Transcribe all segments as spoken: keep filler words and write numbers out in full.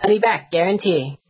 money back guarantee.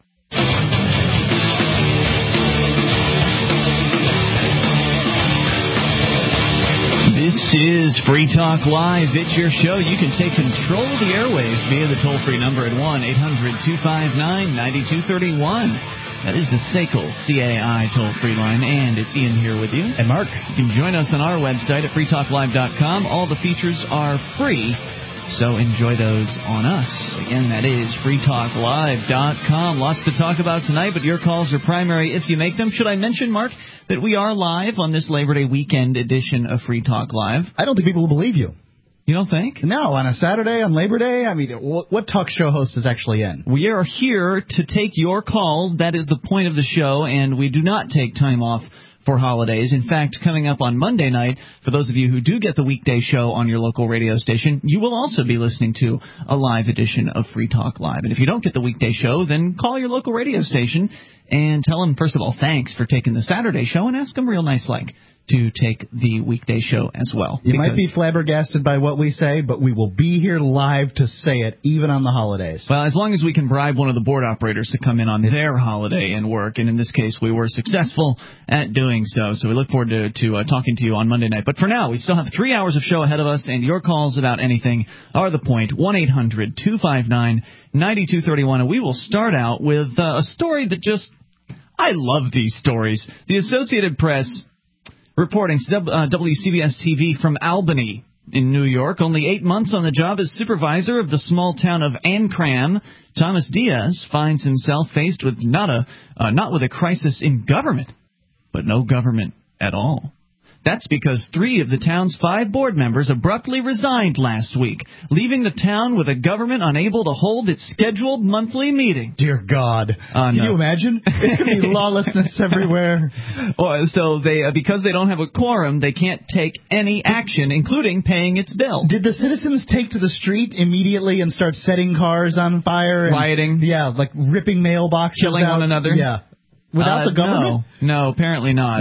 This is Free Talk Live. It's your show. You can take control of the airwaves via the toll-free number at one eight hundred two five nine nine two three one. That is the S A C L C A I toll-free line, and it's Ian here with you. And Mark. You can join us on our website at free talk live dot com. All the features are free, so enjoy those on us. Again, that is free talk live dot com. Lots to talk about tonight, but your calls are primary if you make them. Should I mention, Mark, that we are live on this Labor Day weekend edition of Free Talk Live? I don't think people will believe you. You don't think? No, on a Saturday, on Labor Day? I mean, what, what talk show host is actually in? We are here to take your calls. That is the point of the show, and we do not take time off for holidays. In fact, coming up on Monday night, for those of you who do get the weekday show on your local radio station, you will also be listening to a live edition of Free Talk Live. And if you don't get the weekday show, then call your local radio station and tell them, first of all, thanks for taking the Saturday show, and ask them real nice like to take the weekday show as well. You might be flabbergasted by what we say, but we will be here live to say it, even on the holidays. Well, as long as we can bribe one of the board operators to come in on their holiday and work, and in this case, we were successful at doing so. So we look forward to, to uh, talking to you on Monday night. But for now, we still have three hours of show ahead of us, and your calls about anything are the point. one eight hundred two five nine nine two three one. And we will start out with uh, a story that just... I love these stories. The Associated Press reporting uh, W C B S T V from Albany in New York. Only eight months on the job as supervisor of the small town of Ancram, Thomas Diaz finds himself faced with not a uh, not with a crisis in government, but no government at all. That's because three of the town's five board members abruptly resigned last week, leaving the town with a government unable to hold its scheduled monthly meeting. Dear God. Uh, Can no. you imagine? It's going to be lawlessness everywhere. Well, so they, uh, because they don't have a quorum, they can't take any action, including paying its bill. Did the citizens take to the street immediately and start setting cars on fire? And, rioting? Yeah, like ripping mailboxes Killing out? one another? Yeah. Without uh, the government? No, no, apparently not.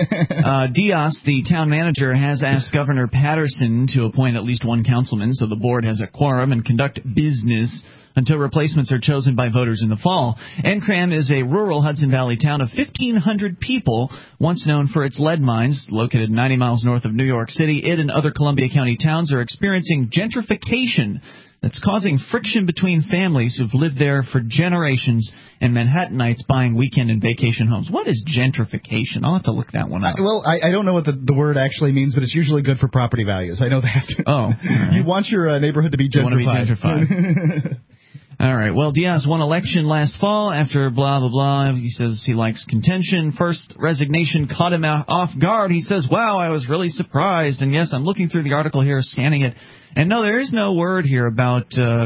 uh, Diaz, the town manager, has asked Governor Patterson to appoint at least one councilman so the board has a quorum and conduct business until replacements are chosen by voters in the fall. Ancram is a rural Hudson Valley town of fifteen hundred people, once known for its lead mines. Located ninety miles north of New York City, it and other Columbia County towns are experiencing gentrification that's causing friction between families who've lived there for generations and Manhattanites buying weekend and vacation homes. What is gentrification? I'll have to look that one up. Uh, well, I, I don't know what the, the word actually means, but it's usually good for property values. I know that. Oh. Right. You want your uh, neighborhood to be gentrified. You want to be gentrified. All right. Well, Diaz won election last fall after blah, blah, blah. He says he likes contention. First resignation caught him off guard. He says, wow, I was really surprised. And, yes, I'm looking through the article here, scanning it. And, no, there is no word here about uh,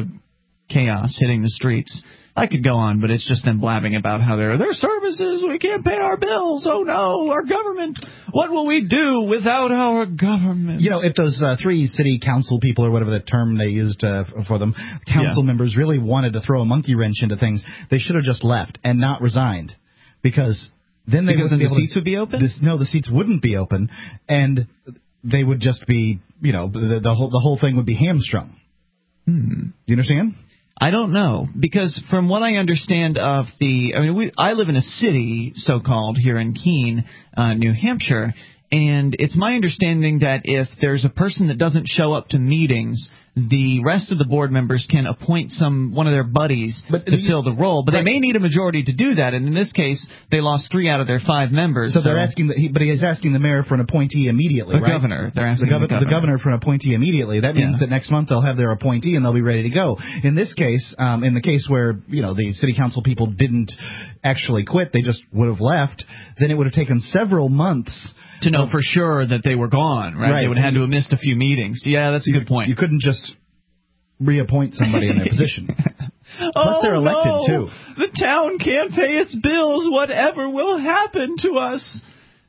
chaos hitting the streets. I could go on, but it's just them blabbing about how there are their services. We can't pay our bills. Oh, no, our government. What will we do without our government? You know, if those uh, three city council people or whatever the term they used uh, for them, council yeah. members really wanted to throw a monkey wrench into things, they should have just left and not resigned, because then they because wouldn't then be the able seats to, would be open? This, no, the seats wouldn't be open, and they would just be, you know, the, the whole the whole thing would be hamstrung. Hmm. Do you understand? I don't know, because from what I understand of the, I mean, we, I live in a city, so-called, here in Keene, uh, New Hampshire, and it's my understanding that if there's a person that doesn't show up to meetings, the rest of the board members can appoint some one of their buddies but, to you, fill the role. But right. they may need a majority to do that, and in this case, they lost three out of their five members. So, so. they're asking, the, he, but he's asking the mayor for an appointee immediately, the right? governor. They're asking the, gov- the governor. the governor for an appointee immediately. That means yeah. that next month they'll have their appointee and they'll be ready to go. In this case, um, in the case where, you know, the city council people didn't actually quit, they just would have left, then it would have taken several months to know for sure that they were gone, right? right. They would have had to have missed a few meetings. Yeah, that's a you, good point. You couldn't just reappoint somebody in their position. Plus, oh, they're elected, no. too. The town can't pay its bills. Whatever will happen to us?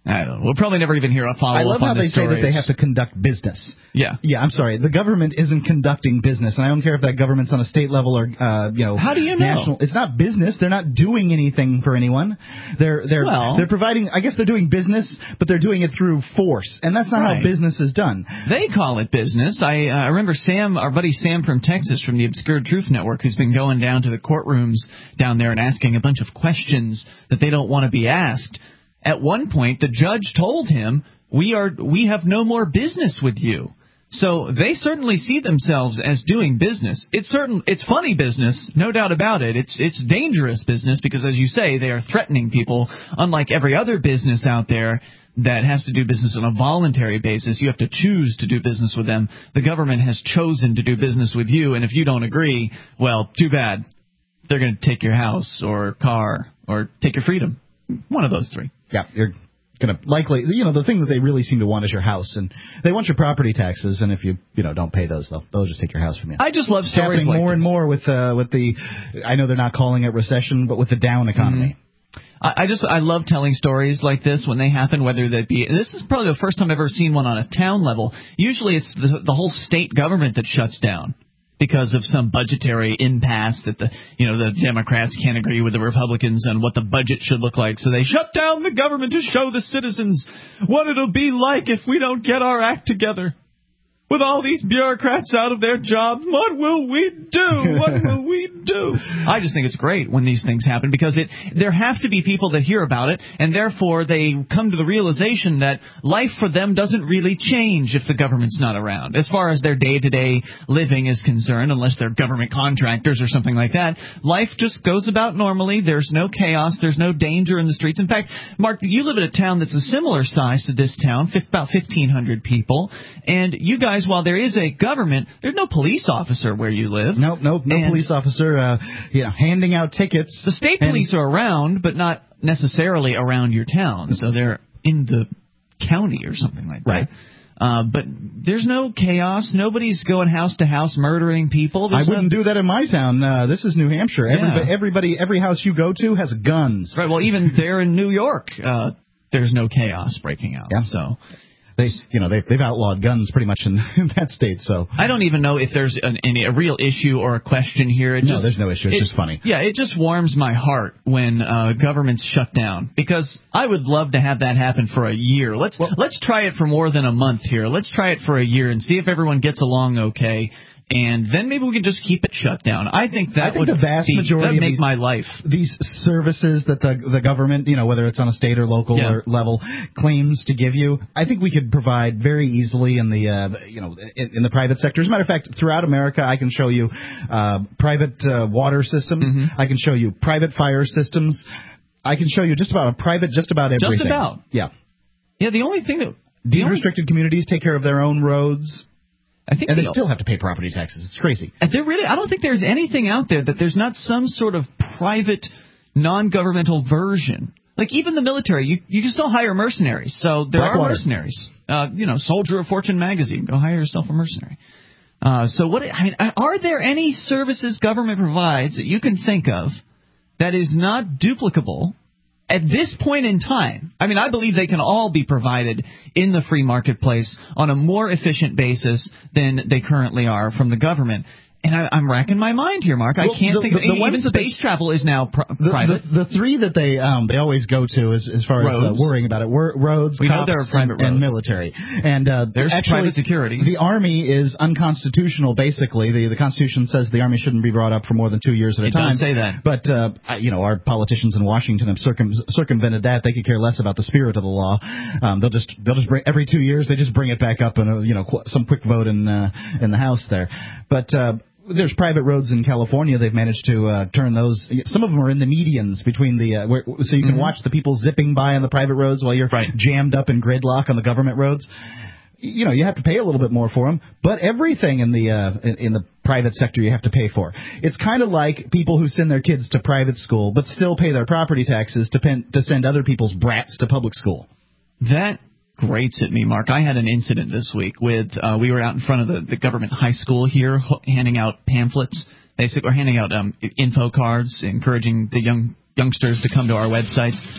I don't know. We'll probably never even hear a follow-up I love on how they this say story. that they have to conduct business. Yeah. Yeah, I'm sorry. The government isn't conducting business, and I don't care if that government's on a state level or, uh, you know, how do you know? National. It's not business. They're not doing anything for anyone. They're they're well, they're providing. I guess they're doing business, but they're doing it through force, and that's not right. how business is done. They call it business. I, uh, I remember Sam, our buddy Sam from Texas, from the Obscure Truth Network, who's been going down to the courtrooms down there and asking a bunch of questions that they don't want to be asked. At one point, the judge told him, "We are we have no more business with you." So they certainly see themselves as doing business. It's certain it's funny business, no doubt about it. It's it's dangerous business because, as you say, they are threatening people. Unlike every other business out there that has to do business on a voluntary basis, you have to choose to do business with them. The government has chosen to do business with you, and if you don't agree, well, too bad. They're going to take your house or car or take your freedom. One of those three. Yeah, you're going to likely, you know, the thing that they really seem to want is your house, and they want your property taxes, and if you, you know, don't pay those, they'll, they'll just take your house from you. I just love it's stories happening like more this. and more with uh, with the, I know they're not calling it recession, but with the down economy. Mm-hmm. I, I just, I love telling stories like this when they happen, whether that be, this is probably the first time I've ever seen one on a town level. Usually it's the, the whole state government that shuts down because of some budgetary impasse that the you know the Democrats can't agree with the Republicans on what the budget should look like, so they shut down the government to show the citizens what it'll be like if we don't get our act together. With all these bureaucrats out of their jobs, what will we do? What will we do? I just think it's great when these things happen because it there have to be people that hear about it, and therefore they come to the realization that life for them doesn't really change if the government's not around. As far as their day-to-day living is concerned, unless they're government contractors or something like that, life just goes about normally. There's no chaos. There's no danger in the streets. In fact, Mark, you live in a town that's a similar size to this town, about fifteen hundred people, and you guys, while there is a government, there's no police officer where you live. Nope, nope, no and police officer, uh, you know, handing out tickets. The state police are around, but not necessarily around your town. So they're in the county or something like that. Right. Uh, but there's no chaos. Nobody's going house to house murdering people. There's I wouldn't no... do that in my town. Uh, this is New Hampshire. Everybody, Yeah. everybody, every house you go to has guns. Right. Well, even there in New York, uh, there's no chaos breaking out. Yeah. So. They, you know, they, they've outlawed guns pretty much in, in that state. So I don't even know if there's an, any a real issue or a question here. It no, just, there's no issue. It's it, just funny. Yeah, it just warms my heart when uh, governments shut down because I would love to have that happen for a year. Let's well, let's try it for more than a month here. Let's try it for a year and see if everyone gets along okay. And then maybe we can just keep it shut down. I think that I think would the vast be, majority make of these, my life. These services that the the government, you know, whether it's on a state or local yeah. or level, claims to give you, I think we could provide very easily in the, uh, you know, in, in the private sector. As a matter of fact, throughout America, I can show you uh, private uh, water systems. Mm-hmm. I can show you private fire systems. I can show you just about a private, just about everything. Just about. Yeah. Yeah. The only thing that deed restricted communities take care of their own roads. I think and they they still have to pay property taxes. It's crazy. There really, I don't think there's anything out there that there's not some sort of private, non-governmental version. Like even the military, you you can still hire mercenaries. So there Blackwater. are mercenaries. Uh, you know, Soldier of Fortune magazine. Go hire yourself a mercenary. Uh, so what? I mean, are there any services government provides that you can think of that is not duplicable? At this point in time, I mean, I believe they can all be provided in the free marketplace on a more efficient basis than they currently are from the government. And I, I'm racking my mind here, Mark. I well, can't the, think the, of the even space they, travel is now pr- the, private. The, the three that they um, they always go to as, as far roads. as uh, worrying about it, were roads, we cops, know there are private and, and roads. military. And uh, there's actually, private security. The Army is unconstitutional, basically. The, the Constitution says the Army shouldn't be brought up for more than two years at a it time. It does say that. But, uh, you know, our politicians in Washington have circum- circumvented that. They could care less about the spirit of the law. Um, they'll just they'll just bring every two years they just bring it back up in a, you know qu- some quick vote in uh, in the House there. But uh, there's private roads in California. They've managed to uh, turn those. Some of them are in the medians between the, uh, where, so you can mm-hmm. watch the people zipping by on the private roads while you're right. jammed up in gridlock on the government roads. You know, you have to pay a little bit more for them, but everything in the uh, in, in the private sector you have to pay for. It's kind of like people who send their kids to private school, but still pay their property taxes to, pen, to send other people's brats to public school. That grates at me, Mark. I had an incident this week with, uh, we were out in front of the, the government high school here handing out pamphlets, basically, or handing out um, info cards, encouraging the young youngsters to come to our websites.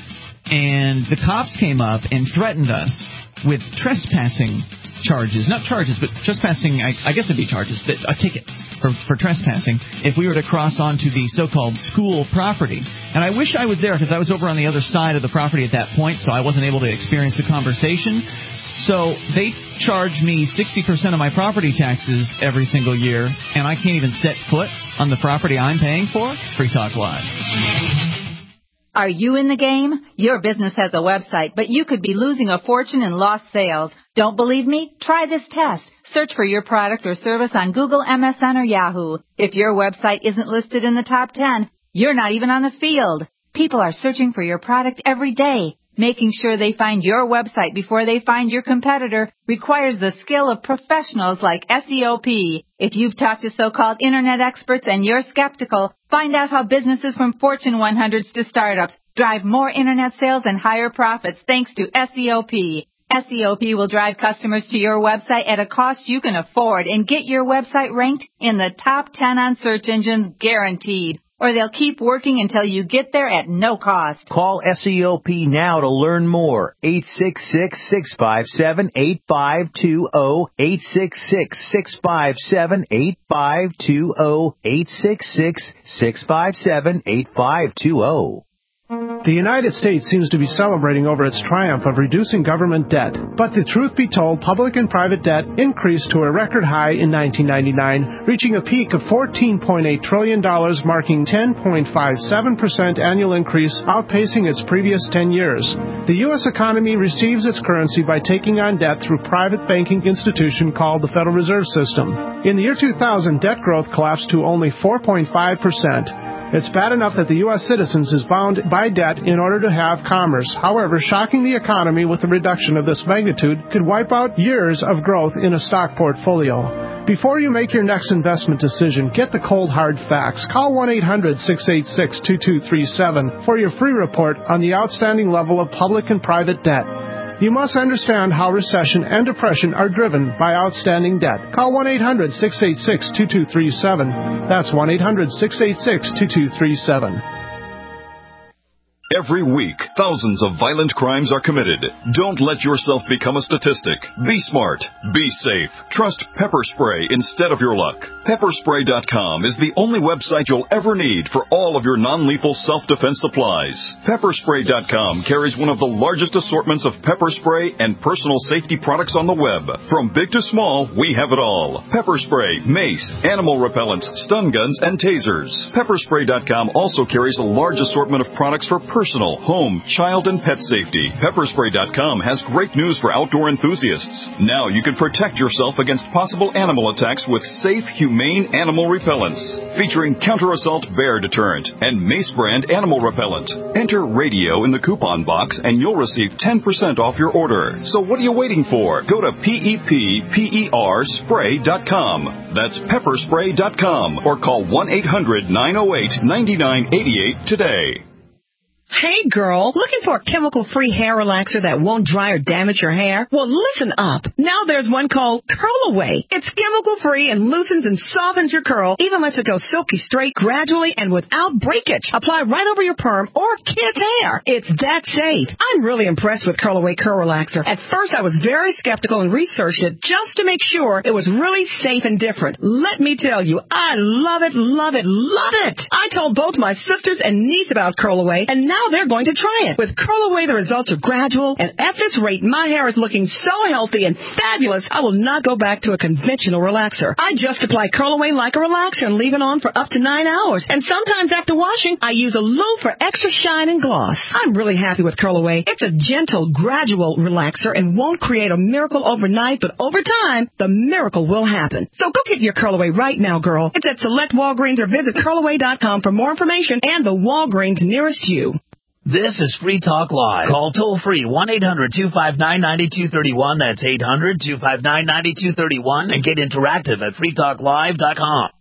and the cops came up and threatened us with trespassing charges. Not charges, but trespassing, I, I guess it'd be charges, but a ticket for, for trespassing if we were to cross onto the so-called school property. And I wish I was there because I was over on the other side of the property at that point, so I wasn't able to experience the conversation. So they charge me sixty percent of my property taxes every single year, and I can't even set foot on the property I'm paying for? It's Free Talk Live. Are you in the game? Your business has a website, but you could be losing a fortune in lost sales. Don't believe me? Try this test. Search for your product or service on Google, M S N, or Yahoo. If your website isn't listed in the top ten, you're not even on the field. People are searching for your product every day. Making sure they find your website before they find your competitor requires the skill of professionals like S E O P. If you've talked to so-called internet experts and you're skeptical, find out how businesses from Fortune one hundreds to startups drive more internet sales and higher profits thanks to S E O P. S E O P will drive customers to your website at a cost you can afford and get your website ranked in the top ten on search engines guaranteed. Or they'll keep working until you get there at no cost. Call S E O P now to learn more. eight six six, six five seven, eight five two zero. eight six six, six five seven, eight five two zero. eight six six, six five seven, eight five two zero. The United States seems to be celebrating over its triumph of reducing government debt. But the truth be told, public and private debt increased to a record high in nineteen ninety-nine, reaching a peak of fourteen point eight trillion dollars, marking ten point five seven percent annual increase, outpacing its previous ten years. The U S economy receives its currency by taking on debt through private banking institution called the Federal Reserve System. In the year two thousand, debt growth collapsed to only four point five percent. It's bad enough that the U S citizens is bound by debt in order to have commerce. However, shocking the economy with a reduction of this magnitude could wipe out years of growth in a stock portfolio. Before you make your next investment decision, get the cold hard facts. Call one eight hundred, six eight six, two two three seven for your free report on the outstanding level of public and private debt. You must understand how recession and depression are driven by outstanding debt. Call one eight hundred, six eight six, two two three seven. That's one eight hundred, six eight six, two two three seven. Every week, thousands of violent crimes are committed. Don't let yourself become a statistic. Be smart. Be safe. Trust Pepper Spray instead of your luck. Pepper Spray dot com is the only website you'll ever need for all of your non-lethal self-defense supplies. Pepper Spray dot com carries one of the largest assortments of pepper spray and personal safety products on the web. From big to small, we have it all. Pepper spray, mace, animal repellents, stun guns, and tasers. Pepper Spray dot com also carries a large assortment of products for personal, home, child, and pet safety. Pepper Spray dot com has great news for outdoor enthusiasts. Now you can protect yourself against possible animal attacks with safe, humane animal repellents. Featuring Counter-Assault Bear Deterrent and Mace Brand Animal Repellent. Enter radio in the coupon box and you'll receive ten percent off your order. So what are you waiting for? Go to P E P P E R spray dot com. That's Pepper Spray dot com or call one eight hundred, nine oh eight, nine nine eight eight today. Hey, girl, looking for a chemical-free hair relaxer that won't dry or damage your hair? Well, listen up. Now there's one called Curl Away. It's chemical-free and loosens and softens your curl, even lets it go silky straight gradually and without breakage. Apply right over your perm or kids' hair. It's that safe. I'm really impressed with Curl Away Curl Relaxer. At first, I was very skeptical and researched it just to make sure it was really safe and different. Let me tell you, I love it, love it, love it. I told both my sisters and niece about Curl Away, and now Now they're going to try it. With Curl Away, the results are gradual, and at this rate, my hair is looking so healthy and fabulous, I will not go back to a conventional relaxer. I just apply Curl Away like a relaxer and leave it on for up to nine hours. And sometimes after washing, I use a loom for extra shine and gloss. I'm really happy with Curl Away. It's a gentle, gradual relaxer and won't create a miracle overnight, but over time, the miracle will happen. So go get your Curl Away right now, girl. It's at select Walgreens or visit curl away dot com for more information and the Walgreens nearest you. This is Free Talk Live. Call toll-free one eight hundred, two five nine, nine two three one. That's eight hundred, two five nine, nine two three one. And get interactive at free talk live dot com.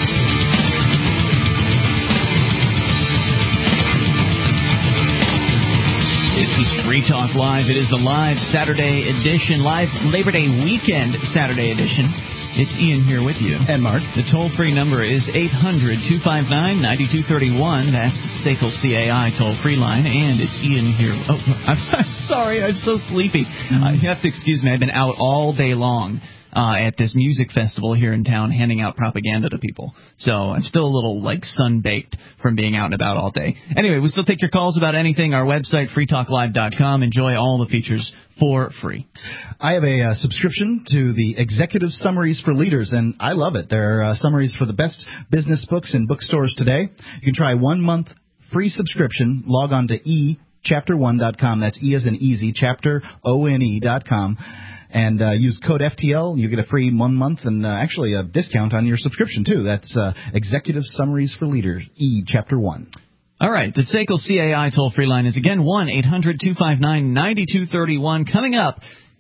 This is Free Talk Live. It is the live Saturday edition, live Labor Day weekend Saturday edition. It's Ian here with you. And Mark. The toll-free number is eight hundred two five nine nine two three one. That's the S A C L C A I toll-free line. And it's Ian here. Oh, I'm, I'm sorry. I'm so sleepy. Mm-hmm. Uh, you have to excuse me. I've been out all day long uh, at this music festival here in town handing out propaganda to people. So I'm still a little, like, sun-baked from being out and about all day. Anyway, we still take your calls about anything. Our website, free talk live dot com. Enjoy all the features for free. I have a uh, subscription to the Executive Summaries for Leaders, and I love it. They're uh, summaries for the best business books in bookstores today. You can try one month free subscription. Log on to e chapter one dot com. That's E as in easy, chapter O N E dot com. And uh, use code F T L. You get a free one month and uh, actually a discount on your subscription, too. That's uh, Executive Summaries for Leaders, E, Chapter one. All right. The S A C L C A I toll-free line is, again, one eight hundred two five nine nine two three one. Coming up,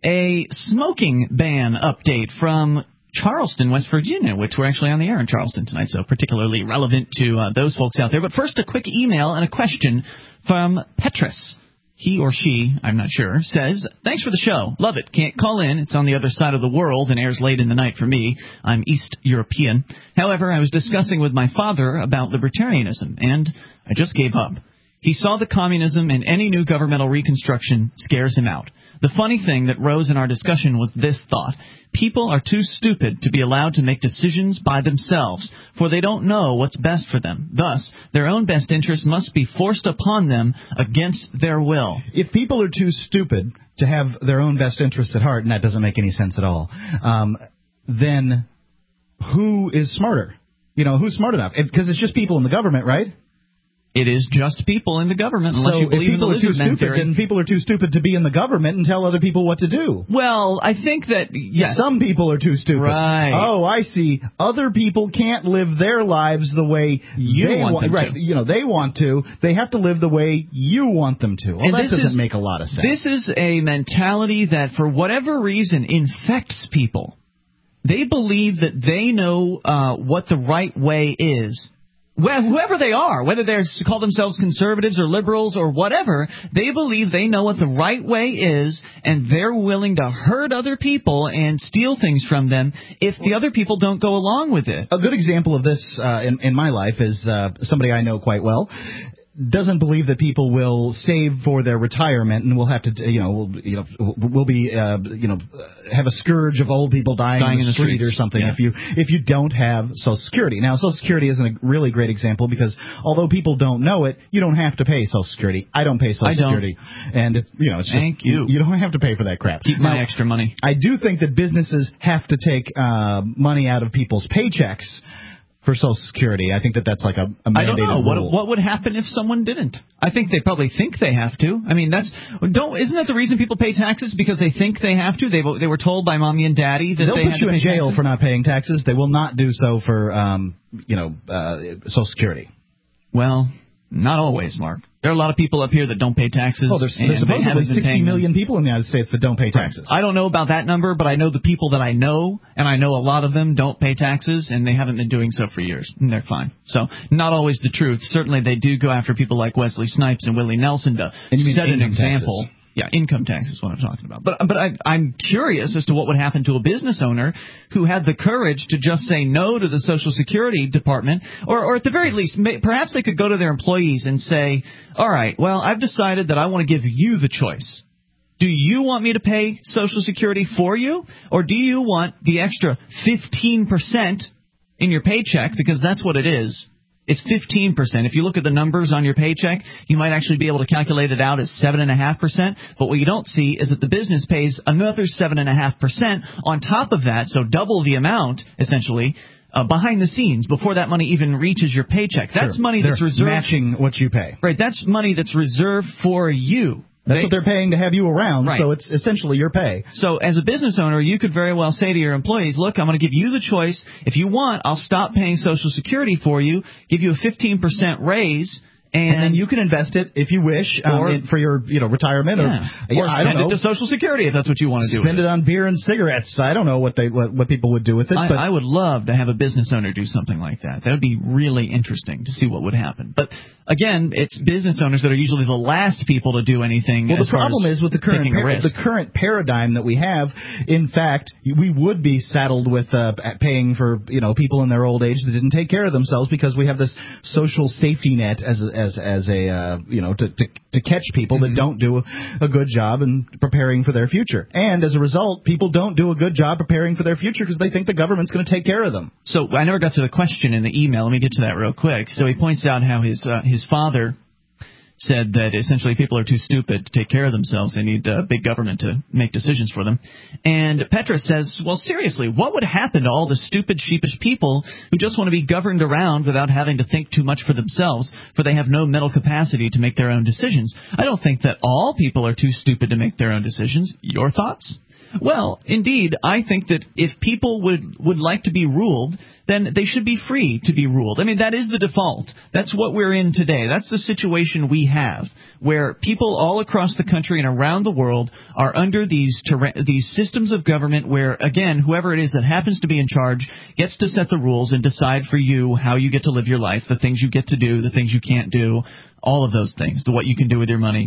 a smoking ban update from Charleston, West Virginia, which we're actually on the air in Charleston tonight, so particularly relevant to uh, those folks out there. But first, a quick email and a question from Petrus. He or she, I'm not sure, says, thanks for the show. Love it. Can't call in. It's on the other side of the world and airs late in the night for me. I'm East European. However, I was discussing with my father about libertarianism, and I just gave up. He saw that communism and any new governmental reconstruction scares him out. The funny thing that rose in our discussion was this thought. People are too stupid to be allowed to make decisions by themselves, for they don't know what's best for them. Thus, their own best interest must be forced upon them against their will. If people are too stupid to have their own best interests at heart, and that doesn't make any sense at all, um, then who is smarter? You know, who's smart enough? Because it's just people in the government, right? It is just people in the government, unless so you believe if people in the are too lizard men stupid, theory. then people are too stupid to be in the government and tell other people what to do. Well, I think that, yes. Some people are too stupid. Right. Oh, I see. Other people can't live their lives the way you they want them right, to. You know, they want to. They have to live the way you want them to. Well, and that this doesn't is, make a lot of sense. This is a mentality that, for whatever reason, infects people. They believe that they know uh, what the right way is. Well, whoever they are, whether they call themselves conservatives or liberals or whatever, they believe they know what the right way is, and they're willing to hurt other people and steal things from them if the other people don't go along with it. A good example of this uh, in, in my life is uh, somebody I know quite well. Doesn't believe that people will save for their retirement and will have to, you know, will, you know, will be, uh, you know, have a scourge of old people dying, dying in the, in the street streets. or something Yeah. if you if you don't have Social Security. Now, Social Security isn't a really great example because although people don't know it, you don't have to pay Social Security. I don't pay Social I don't. Security, and it's you know, it's just, Thank you. You don't have to pay for that crap. Keep now, my extra money. I do think that businesses have to take uh, money out of people's paychecks for Social Security. I think that that's like a, a mandated I don't know. What, rule. what would happen if someone didn't? I think they probably think they have to. I mean, that's don't. Isn't that the reason people pay taxes? Because they think they have to. They they were told by mommy and daddy that They'll they put had you to in pay jail taxes? for not paying taxes. They will not do so for, um, you know, uh, Social Security. Well, not always, Mark. There are a lot of people up here that don't pay taxes. Oh, there's, and there's they supposedly haven't been sixty paying them. million people in the United States that don't pay taxes. I don't know about that number, but I know the people that I know, and I know a lot of them don't pay taxes, and they haven't been doing so for years, and they're fine. So, not always the truth. Certainly, they do go after people like Wesley Snipes and Willie Nelson to And you mean set an income example. taxes. Yeah, income tax is what I'm talking about. But but I, I'm curious as to what would happen to a business owner who had the courage to just say no to the Social Security Department, or, or at the very least, may, perhaps they could go to their employees and say, all right, well, I've decided that I want to give you the choice. Do you want me to pay Social Security for you, or do you want the extra fifteen percent in your paycheck, because that's what it is. It's fifteen percent. If you look at the numbers on your paycheck, you might actually be able to calculate it out as seven point five percent. But what you don't see is that the business pays another seven point five percent on top of that, so double the amount, essentially, uh, behind the scenes before that money even reaches your paycheck. That's Sure. money They're that's reserved. matching what you pay. Right, that's money that's reserved for you. That's They- what they're paying to have you around, Right. so it's essentially your pay. So as a business owner, you could very well say to your employees, look, I'm going to give you the choice. If you want, I'll stop paying Social Security for you, give you a fifteen percent raise, And, and then you can invest it if you wish um, or, in, for your you know retirement yeah. or, or yeah, I send don't know. it to Social Security if that's what you want to do. Spend with it on beer and cigarettes. I don't know what they what, what people would do with it. I, but I would love to have a business owner do something like that. That would be really interesting to see what would happen. But again, it's business owners that are usually the last people to do anything. Well, as the problem far as is with the current taking a par- risk. the current paradigm that we have. In fact, we would be saddled with uh, paying for you know people in their old age that didn't take care of themselves because we have this social safety net as a, as as a uh, you know to, to to catch people mm-hmm. that don't do a, a good job in preparing for their future. And as a result, people don't do a good job preparing for their future because they think the government's going to take care of them. So I never got to the question in the email. Let me get to that real quick. So he points out how his uh, his father said that essentially people are too stupid to take care of themselves. They need uh, big government to make decisions for them. And Petra says, well, seriously, what would happen to all the stupid, sheepish people who just want to be governed around without having to think too much for themselves, for they have no mental capacity to make their own decisions? I don't think that all people are too stupid to make their own decisions. Your thoughts? Well, indeed, I think that if people would, would like to be ruled, then they should be free to be ruled. I mean, that is the default. That's what we're in today. That's the situation we have, where people all across the country and around the world are under these ter- these systems of government where, again, whoever it is that happens to be in charge gets to set the rules and decide for you how you get to live your life, the things you get to do, the things you can't do, all of those things, the what you can do with your money,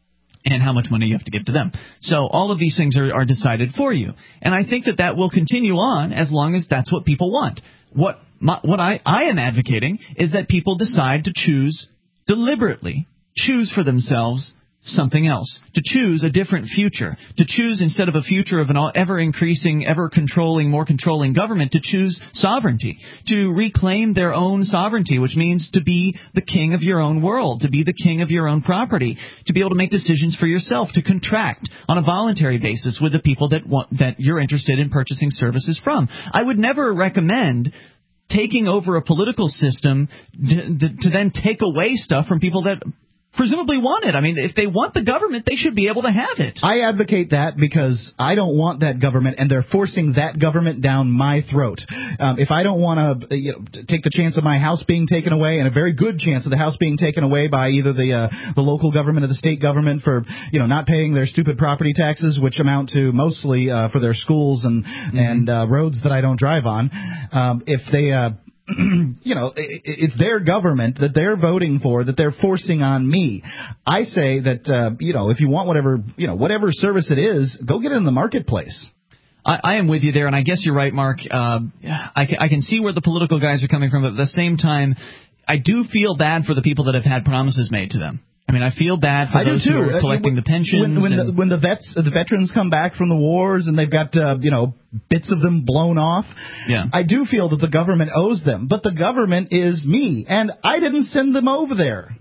and how much money you have to give to them. So all of these things are, are decided for you. And I think that that will continue on as long as that's what people want. What my, what I, I am advocating is that people decide to choose deliberately, choose for themselves something else, to choose a different future, to choose instead of a future of an ever-increasing, ever-controlling, more controlling government, to choose sovereignty, to reclaim their own sovereignty, which means to be the king of your own world, to be the king of your own property, to be able to make decisions for yourself, to contract on a voluntary basis with the people that want, that you're interested in purchasing services from. I would never recommend taking over a political system to, to then take away stuff from people that presumably want it. I mean, if they want the government, they should be able to have it. I advocate that because I don't want that government, and they're forcing that government down my throat. Um, if I don't want to you know, take the chance of my house being taken away, and a very good chance of the house being taken away by either the uh, the local government or the state government for you know not paying their stupid property taxes, which amount to mostly uh, for their schools and mm-hmm. and uh, roads that I don't drive on, um, if they uh, you know, it's their government that they're voting for, that they're forcing on me. I say that, uh, you know, if you want whatever, you know, whatever service it is, go get it in the marketplace. I, I am with you there, and I guess you're right, Mark. Uh, I, I can see where the political guys are coming from, but at the same time, I do feel bad for the people that have had promises made to them. I mean, I feel bad for I those do too. who are collecting when, the pensions. When, when, and the, when the vets, the veterans come back from the wars and they've got, uh, you know, bits of them blown off, yeah. I do feel that the government owes them. But the government is me, and I didn't send them over there.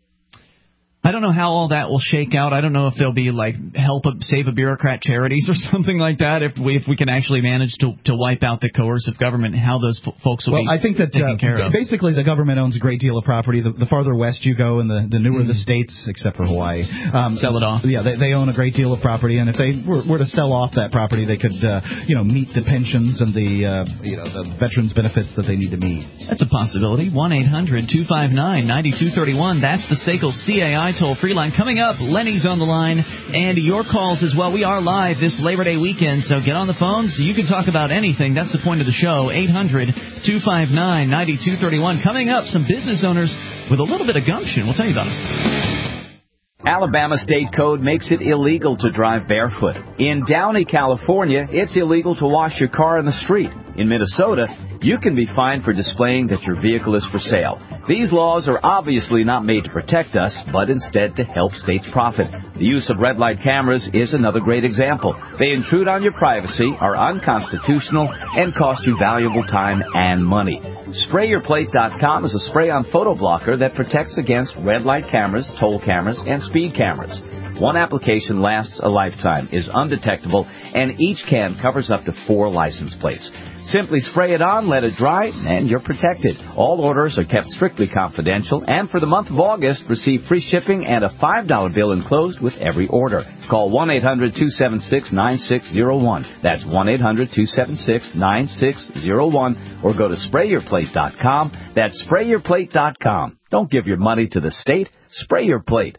I don't know how all that will shake out. I don't know if there'll be, like, help a, save a bureaucrat charities or something like that, if we, if we can actually manage to, to wipe out the coercive government and how those f- folks will well, be I think that, taken uh, care of. Basically, the government owns a great deal of property. The, the farther west you go and the, the newer mm. the states, except for Hawaii. Um, sell it off. Yeah, they, they own a great deal of property, and if they were, were to sell off that property, they could, uh, you know, meet the pensions and the, uh, you know, the veterans benefits that they need to meet. That's a possibility. one eight hundred two five nine nine two three one. That's the S A C L C A I toll-free line. Coming up, Lenny's on the line, and your calls as well. We are live this Labor Day weekend, so get on the phones. You can talk about anything. That's the point of the show. eight hundred two five nine nine two three one. Coming up, some business owners with a little bit of gumption. We'll tell you about it. Alabama State Code makes it illegal to drive barefoot. In Downey, California, it's illegal to wash your car in the street. In Minnesota, you can be fined for displaying that your vehicle is for sale. These laws are obviously not made to protect us, but instead to help states profit. The use of red light cameras is another great example. They intrude on your privacy, are unconstitutional, and cost you valuable time and money. Spray Your Plate dot com is a spray-on photo blocker that protects against red light cameras, toll cameras, and speed cameras. One application lasts a lifetime, is undetectable, and each can covers up to four license plates. Simply spray it on, let it dry, and you're protected. All orders are kept strictly confidential, and for the month of August, receive free shipping and a five dollar bill enclosed with every order. Call one eight hundred two seven six nine six zero one. That's one eight hundred two seven six nine six zero one, or go to spray your plate dot com. That's spray your plate dot com. Don't give your money to the state. Spray your plate.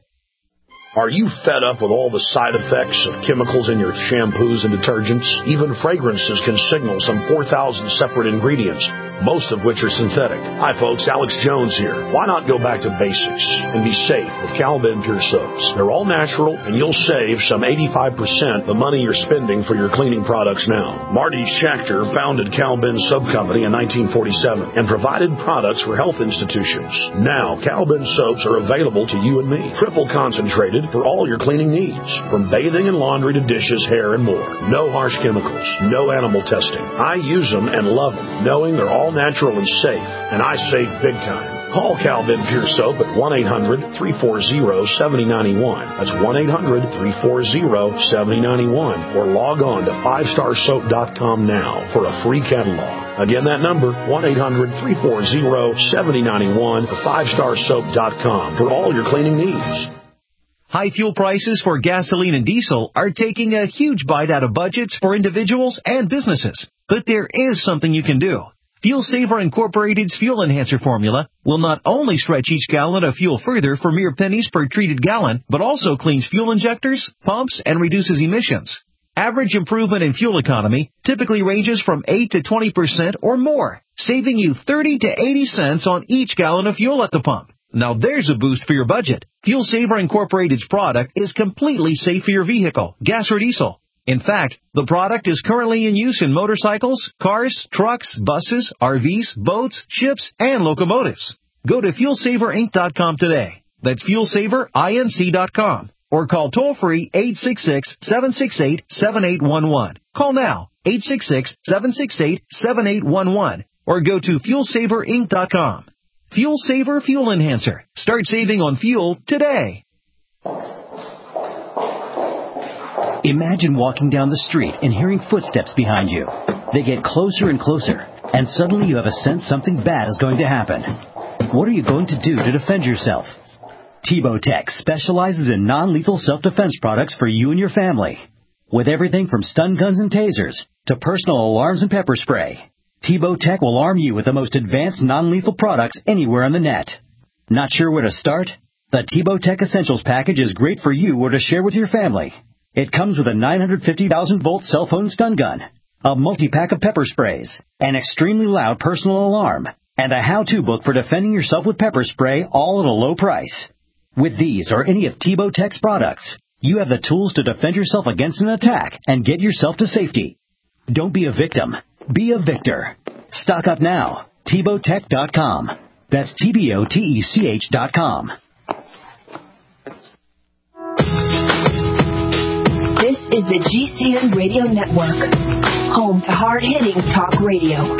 Are you fed up with all the side effects of chemicals in your shampoos and detergents? Even fragrances can signal some four thousand separate ingredients, most of which are synthetic. Hi folks, Alex Jones here. Why not go back to basics and be safe with Cal-Ben Pure Soaps? They're all natural, and you'll save some eighty-five percent the money you're spending for your cleaning products now. Marty Schachter founded Cal-Ben Soap Company in nineteen forty-seven and provided products for health institutions. Now, Cal-Ben soaps are available to you and me, triple concentrated for all your cleaning needs, from bathing and laundry to dishes, hair, and more. No harsh chemicals, no animal testing. I use them and love them, knowing they're all natural and safe, and I save big time. Call Cal-Ben Pure Soap at one eight hundred three four zero seven zero nine one. That's one eight hundred three four zero seven zero nine one, or log on to five star soap dot com now for a free catalog. Again, that number, one eight hundred three four zero seven zero nine one, or five star soap dot com for all your cleaning needs. High fuel prices for gasoline and diesel are taking a huge bite out of budgets for individuals and businesses. But there is something you can do. Fuel Saver Incorporated's Fuel Enhancer formula will not only stretch each gallon of fuel further for mere pennies per treated gallon, but also cleans fuel injectors, pumps, and reduces emissions. Average improvement in fuel economy typically ranges from eight to twenty percent or more, saving you thirty to eighty cents on each gallon of fuel at the pump. Now there's a boost for your budget. Fuel Saver Incorporated's product is completely safe for your vehicle, gas or diesel. In fact, the product is currently in use in motorcycles, cars, trucks, buses, R Vs, boats, ships, and locomotives. Go to fuel saver inc dot com today. That's fuel saver inc dot com. Or call toll-free eight six six, seven six eight, seven eight one one. Call now, eight six six, seven six eight, seven eight one one. Or go to fuel saver inc dot com. Fuel Saver Fuel Enhancer. Start saving on fuel today. Imagine walking down the street and hearing footsteps behind you. They get closer and closer, and suddenly you have a sense something bad is going to happen. What are you going to do to defend yourself? Tebow Tech specializes in non-lethal self-defense products for you and your family. With everything from stun guns and tasers to personal alarms and pepper spray, Tebow Tech will arm you with the most advanced non-lethal products anywhere on the net. Not sure where to start? The Tebow Tech Essentials package is great for you or to share with your family. It comes with a nine hundred fifty thousand volt cell phone stun gun, a multi-pack of pepper sprays, an extremely loud personal alarm, and a how-to book for defending yourself with pepper spray, all at a low price. With these or any of Tebow Tech's products, you have the tools to defend yourself against an attack and get yourself to safety. Don't be a victim. Be a victor. Stock up now. Tebow Tech dot com. That's T B O T E C H dot com. This is the G C N Radio Network, home to hard-hitting talk radio.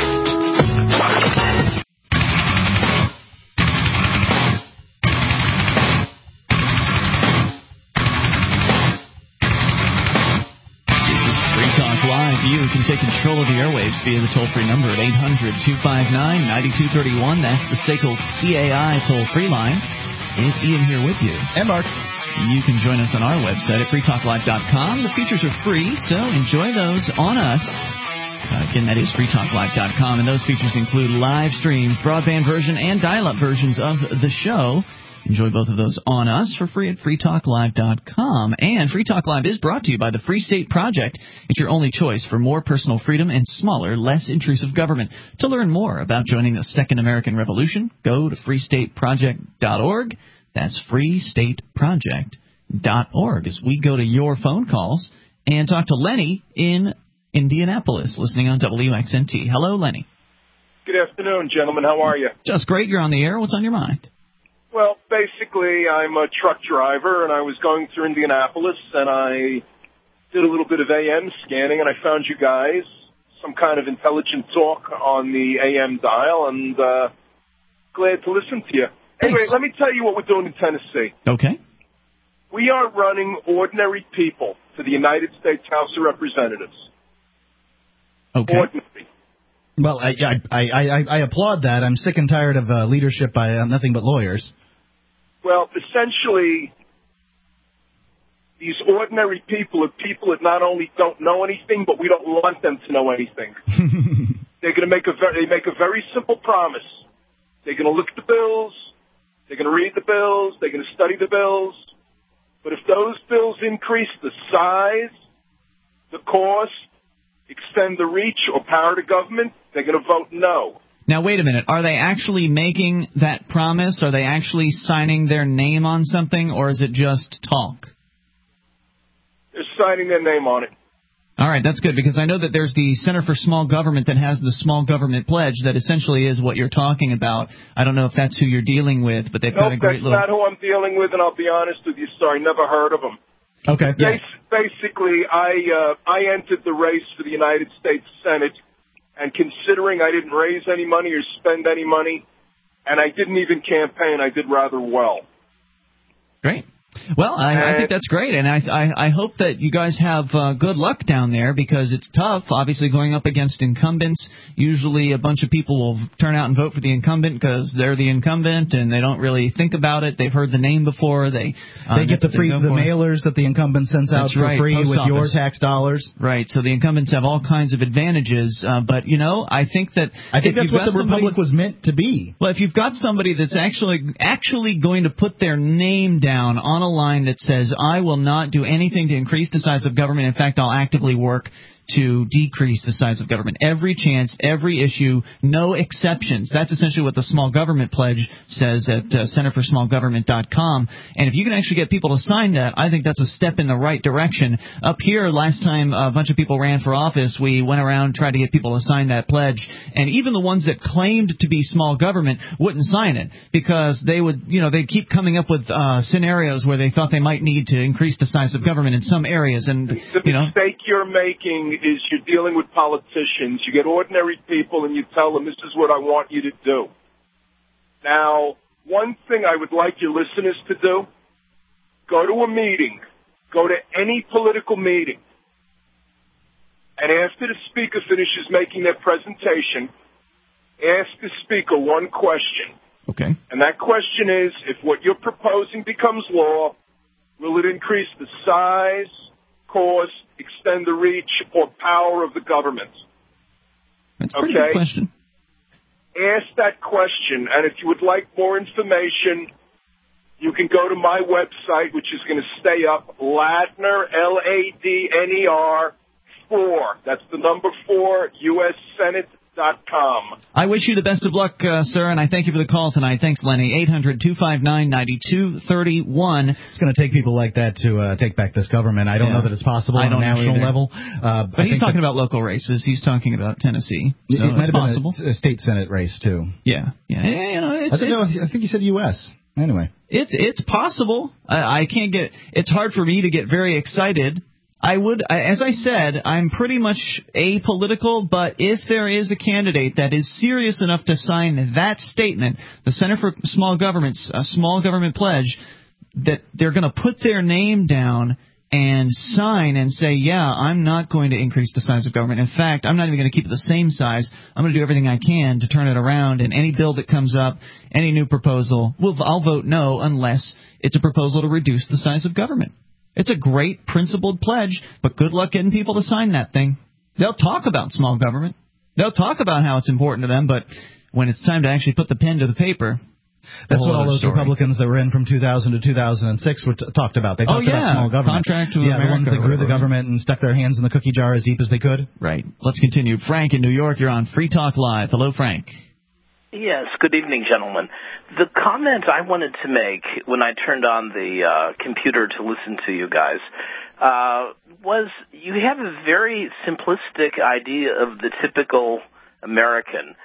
You can take control of the airwaves via the toll-free number at eight hundred two five nine nine two three one. That's the S A C L C A I toll-free line. It's Ian here with you. And Mark. You can join us on our website at free talk live dot com. The features are free, so enjoy those on us. Uh, again, that is free talk live dot com, and those features include live streams, broadband version, and dial-up versions of the show. Enjoy both of those on us for free at free talk live dot com. And Free Talk Live is brought to you by the Free State Project. It's your only choice for more personal freedom and smaller, less intrusive government. To learn more about joining the Second American Revolution, go to free state project dot org. That's free state project dot org. As we go to your phone calls and talk to Lenny in Indianapolis, listening on W X N T. Hello, Lenny. Good afternoon, gentlemen. How are you? Just great. You're on the air. What's on your mind? Well, basically, I'm a truck driver, and I was going through Indianapolis, and I did a little bit of A M scanning, and I found you guys, some kind of intelligent talk on the A M dial, and uh, glad to listen to you. Anyway, let me tell you what we're doing in Tennessee. Okay. We are running ordinary people for the United States House of Representatives. Okay. Ordinary. Well, I, I, I, I, I applaud that. I'm sick and tired of uh, leadership by uh, nothing but lawyers. Well, essentially, these ordinary people are people that not only don't know anything, but we don't want them to know anything. They're going to make a very, they make a very simple promise. They're going to look at the bills. They're going to read the bills. They're going to study the bills. But if those bills increase the size, the cost, extend the reach or power to government, they're going to vote no. Now, wait a minute. Are they actually making that promise? Are they actually signing their name on something, or is it just talk? They're signing their name on it. All right, that's good, because I know that there's the Center for Small Government that has the Small Government Pledge that essentially is what you're talking about. I don't know if that's who you're dealing with, but they've nope, got a great that's little... not who I'm dealing with, and I'll be honest with you, sir, I never heard of them. Okay. Yeah. Basically, I uh, I entered the race for the United States Senate, and considering I didn't raise any money or spend any money, and I didn't even campaign, I did rather well. Great. Well, I, I think that's great, and I, I I hope that you guys have uh, good luck down there, because it's tough, obviously, going up against incumbents. Usually a bunch of people will turn out and vote for the incumbent because they're the incumbent, and they don't really think about it. They've heard the name before. They uh, they get the free the mailers that the incumbent sends out that's for right, free Post with office. your tax dollars. Right, so the incumbents have all kinds of advantages, uh, but, you know, I think that... I think that's what the somebody, Republic was meant to be. Well, if you've got somebody that's actually actually going to put their name down on a line that says, I will not do anything to increase the size of government. In fact, I'll actively work to decrease the size of government. Every chance, every issue, no exceptions. That's essentially what the Small Government Pledge says at uh, center for small government dot com. And if you can actually get people to sign that, I think that's a step in the right direction. Up here, last time a bunch of people ran for office, we went around trying to get people to sign that pledge. And even the ones that claimed to be small government wouldn't sign it, because they would, you know, they'd keep coming up with uh, scenarios where they thought they might need to increase the size of government in some areas. And, the you know, mistake you're making is you're dealing with politicians. You get ordinary people and you tell them, this is what I want you to do. Now, one thing I would like your listeners to do, go to a meeting, go to any political meeting, and after the speaker finishes making their presentation, ask the speaker one question. Okay. And that question is, if what you're proposing becomes law, will it increase the size, cost, extend the reach, or power of the government? That's a pretty okay? good question. Ask that question, and if you would like more information, you can go to my website, which is going to stay up, Ladner, L A D N E R, four. That's the number four, U S Senate dot com. I wish you the best of luck, uh, sir, and I thank you for the call tonight. Thanks, Lenny. eight hundred two five nine nine two three one. It's going to take people like that to uh, take back this government. I don't yeah. know that it's possible I on a national level. Uh, but I he's talking about local races. He's talking about Tennessee. So it might it's have possible. been a, a state Senate race, too. Yeah. yeah. yeah you know, it's, I, don't it's, know, I think you said U S Anyway. It's, it's possible. I, I can't get... It's hard for me to get very excited. I would, as I said, I'm pretty much apolitical, but if there is a candidate that is serious enough to sign that statement, the Center for Small Government's a Small Government Pledge, that they're going to put their name down and sign and say, yeah, I'm not going to increase the size of government. In fact, I'm not even going to keep it the same size. I'm going to do everything I can to turn it around, and any bill that comes up, any new proposal, well, I'll vote no unless it's a proposal to reduce the size of government. It's a great principled pledge, but good luck getting people to sign that thing. They'll talk about small government. They'll talk about how it's important to them, but when it's time to actually put the pen to the paper, that's what all those story. Republicans that were in from two thousand to two thousand six were t- talked about. They talked oh, yeah. about small government. Contract to yeah, America, the ones that grew the government and stuck their hands in the cookie jar as deep as they could. Right. Let's continue. Frank in New York, you're on Free Talk Live. Hello, Frank. Yes, good evening, gentlemen. The comment I wanted to make when I turned on the uh, computer to listen to you guys uh, was you have a very simplistic idea of the typical American.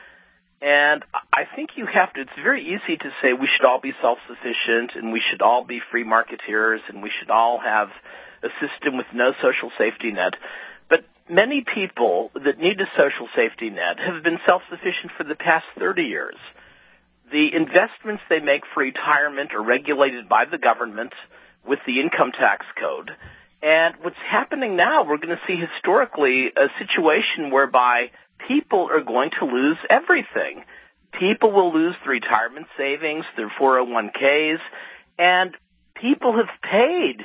And I think you have to, it's very easy to say we should all be self-sufficient and we should all be free marketeers and we should all have a system with no social safety net. But many people that need a social safety net have been self-sufficient for the past thirty years. The investments they make for retirement are regulated by the government. with the income tax code. And what's happening now, we're going to see historically a situation whereby people are going to lose everything. People will lose their retirement savings, their four oh one k's, and people have paid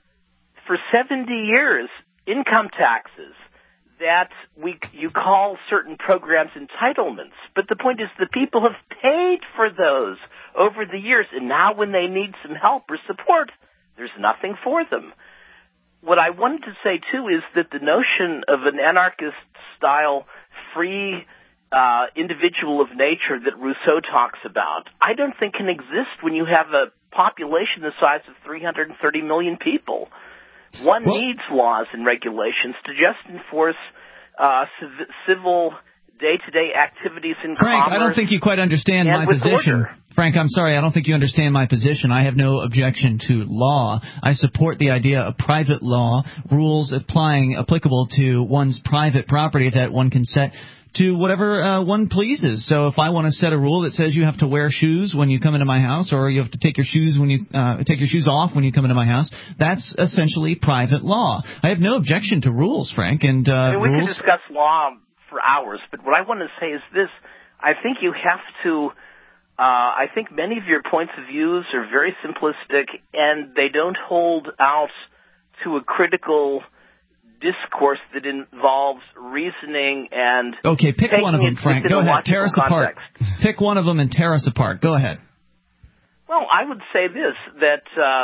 for seventy years income taxes that we you call certain programs entitlements. But the point is the people have paid for those over the years, and now when they need some help or support, there's nothing for them. What I wanted to say, too, is that the notion of an anarchist-style free uh, individual of nature that Rousseau talks about, I don't think can exist when you have a population the size of three hundred thirty million people. One well, needs laws and regulations to just enforce uh, civ- civil day-to-day activities in Frank, commerce. I don't think you quite understand my position. Order. Frank, I'm sorry, I don't think you understand my position. I have no objection to law. I support the idea of private law, rules applying applicable to one's private property that one can set to whatever uh, one pleases. So if I want to set a rule that says you have to wear shoes when you come into my house, or you have to take your shoes when you uh, take your shoes off when you come into my house, that's essentially private law. I have no objection to rules, Frank. And uh, I mean, we rules... could discuss law for hours, but what I want to say is this: I think you have to. Uh, I think many of your points of views are very simplistic, and they don't hold out to a critical discourse that involves reasoning and okay, pick one of them, Frank. Go ahead, tear us apart. Pick one of them and tear us apart. Go ahead. Well, I would say this, that uh,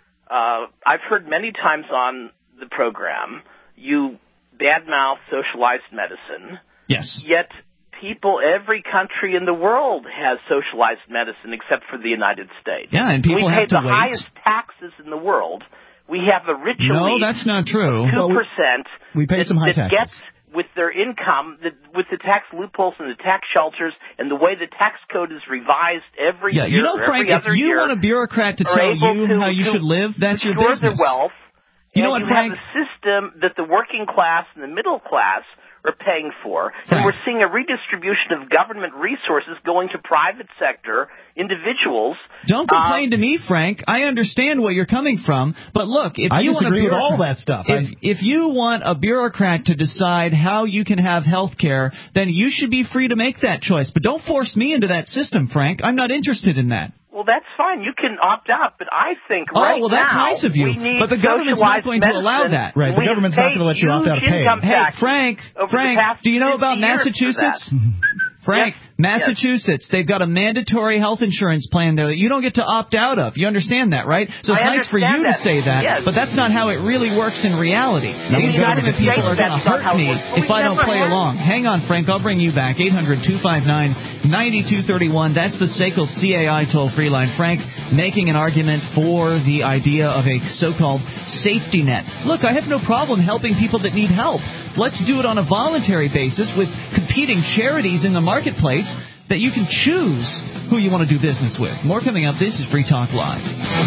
uh, I've heard many times on the program, you badmouth socialized medicine. Yes. Yet people, every country in the world has socialized medicine except for the United States. Yeah, and people we have pay to the wait. highest taxes in the world. We have a rich elite. No, that's not true. Two percent. We pay that, some high that taxes. Gets with their income, the, with the tax loopholes and the tax shelters, and the way the tax code is revised every yeah, year. You know, Frank, every other if you year, want a bureaucrat to tell you to, how you to should live, that's your restore business. Their wealth. You know and what, you Frank? have a system that the working class and the middle class are paying for, Frank. and we're seeing a redistribution of government resources going to private sector individuals. Don't complain um, to me, Frank. I understand where you're coming from, but look, if I you want disagree a with all that stuff. If, I... if you want a bureaucrat to decide how you can have health care, then you should be free to make that choice. But don't force me into that system, Frank. I'm not interested in that. Well, that's fine. You can opt out, but I think oh, right well, that's now nice of you. we need But the government's not going to allow that. Right, the government's not going to let you opt out of pay. Hey, Frank, Frank, do you know about Massachusetts? Frank, yes. Massachusetts, yes. they've got a mandatory health insurance plan there that you don't get to opt out of. You understand that, right? So it's I nice for you that. to say that, yes. but that's not how it really works in reality. No, These government people are going to hurt me if I don't play had. along. Hang on, Frank, I'll bring you back. eight hundred two five nine nine two three one. That's the S A C L C A I toll-free line. Frank making an argument for the idea of a so-called safety net. Look, I have no problem helping people that need help. Let's do it on a voluntary basis with competing charities in the marketplace that you can choose who you want to do business with. More coming up. This is Free Talk Live.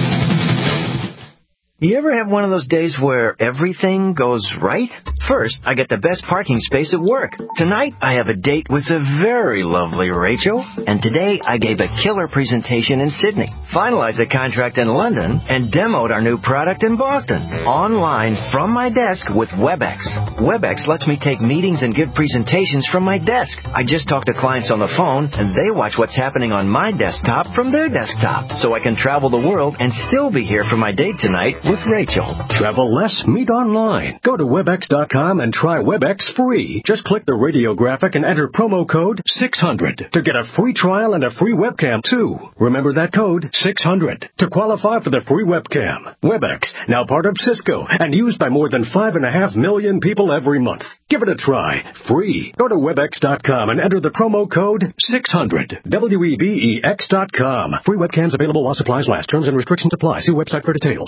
You ever have one of those days where everything goes right? First, I get the best parking space at work. Tonight, I have a date with the very lovely Rachel. And today, I gave a killer presentation in Sydney, finalized a contract in London, and demoed our new product in Boston. Online, from my desk with WebEx. WebEx lets me take meetings and give presentations from my desk. I just talk to clients on the phone, and they watch what's happening on my desktop from their desktop. So I can travel the world and still be here for my date tonight with Rachel. Travel less, meet online. Go to webex dot com and try WebEx free. Just click the radio graphic and enter promo code six hundred to get a free trial and a free webcam, too. Remember that code, six hundred, to qualify for the free webcam. WebEx, now part of Cisco and used by more than five and a half million people every month. Give it a try. Free. Go to webex dot com and enter the promo code six hundred. W E B E X dot com. Free webcams available while supplies last. Terms and restrictions apply. See website for details.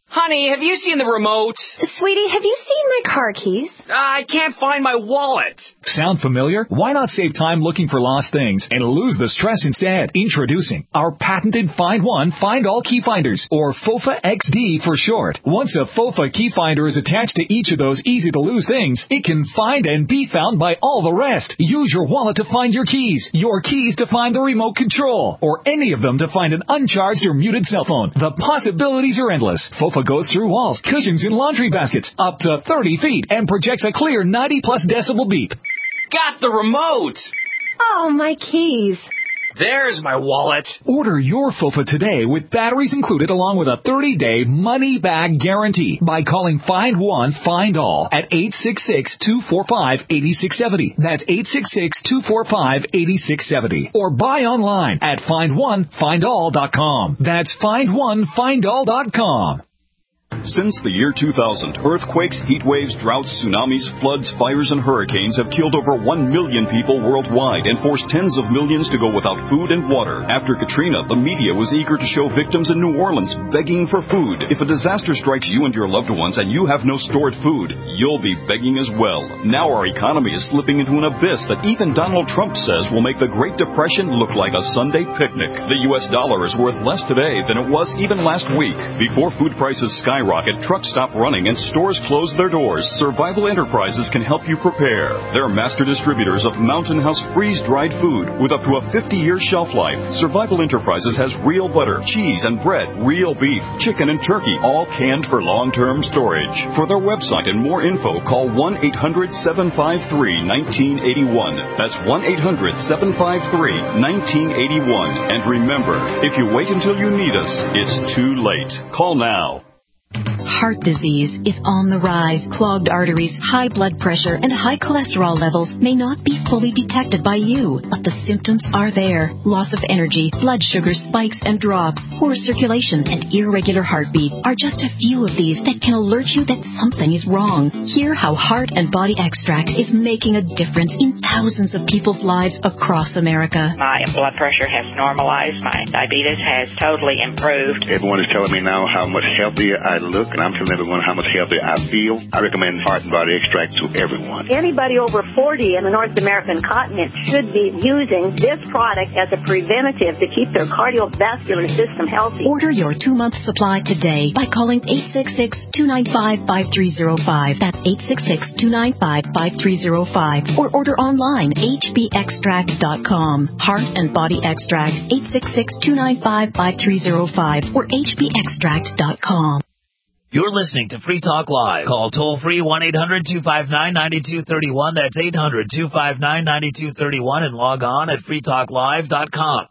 Honey, have you seen the remote? Sweetie, have you seen my car keys? I can't find my wallet. Sound familiar? Why not save time looking for lost things and lose the stress instead? Introducing our patented Find One, Find All Key Finders, or FOFA X D for short. Once a FOFA key finder is attached to each of those easy-to-lose things, it can find and be found by all the rest. Use your wallet to find your keys, your keys to find the remote control, or any of them to find an uncharged or muted cell phone. The possibilities are endless. FOFA goes through walls, cushions, and laundry baskets up to thirty feet and projects a clear ninety plus decibel beep. Got the remote! Oh, my keys. There's my wallet. Order your FOFA today with batteries included along with a thirty-day money-back guarantee by calling Find One, Find All at eight six six, two four five, eight six seven zero. That's eight six six, two four five, eight six seven zero. Or buy online at find one find all dot com. That's find one find all dot com. Since the year two thousand, earthquakes, heat waves, droughts, tsunamis, floods, fires, and hurricanes have killed over one million people worldwide and forced tens of millions to go without food and water. After Katrina, the media was eager to show victims in New Orleans begging for food. If a disaster strikes you and your loved ones and you have no stored food, you'll be begging as well. Now our economy is slipping into an abyss that even Donald Trump says will make the Great Depression look like a Sunday picnic. The U S dollar is worth less today than it was even last week. Before food prices skyrocket, Rocket, trucks stop running, and stores close their doors, Survival Enterprises can help you prepare. They're master distributors of Mountain House freeze-dried food with up to a fifty-year shelf life. Survival Enterprises has real butter, cheese, and bread, real beef, chicken, and turkey, all canned for long-term storage. For their website and more info, call one eight hundred, seven five three, one nine eight one. That's one eight hundred, seven five three, one nine eight one. And remember, if you wait until you need us, it's too late. Call now. Heart disease is on the rise. Clogged arteries, high blood pressure, and high cholesterol levels may not be fully detected by you, but the symptoms are there. Loss of energy, blood sugar spikes and drops, poor circulation, and irregular heartbeat are just a few of these that can alert you that something is wrong. Hear how Heart and Body Extract is making a difference in thousands of people's lives across America. My blood pressure has normalized. My diabetes has totally improved. Everyone is telling me now how much healthier I look, and I'm telling everyone how much healthier I feel. I recommend Heart and Body Extract to everyone. Anybody over forty in the North American continent should be using this product as a preventative to keep their cardiovascular system healthy. Order your two-month supply today by calling eight six six, two nine five, five three zero five. That's eight six six, two nine five, five three zero five. Or order online, h b extract dot com. Heart and Body Extract, eight six six, two nine five, five three zero five or h b extract dot com. You're listening to Free Talk Live. Call toll-free one eight hundred, two five nine, nine two three one. That's eight hundred, two five nine, nine two three one and log on at free talk live dot com.